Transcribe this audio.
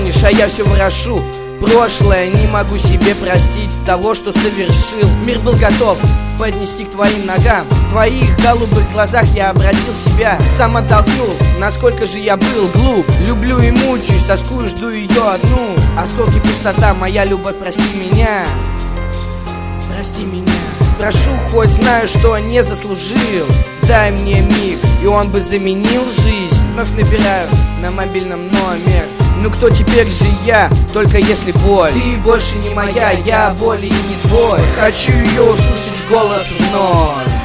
помнишь, а я все ворошу. Прошлое не могу себе простить того, что совершил. Мир был готов поднести к твоим ногам. В твоих голубых глазах я обратил себя, сам оттолкнул, насколько же я был глуп. Люблю и мучаюсь, тоскую, жду ее одну. Осколки, пустота, моя любовь, прости меня. Прости меня. Прошу, хоть знаю, что не заслужил. Дай мне миг, и он бы заменил жизнь. Вновь набираю на мобильном номер. Ну кто теперь же я, только если боль. Ты больше не моя, я более не твой. Хочу ее услышать голос вновь.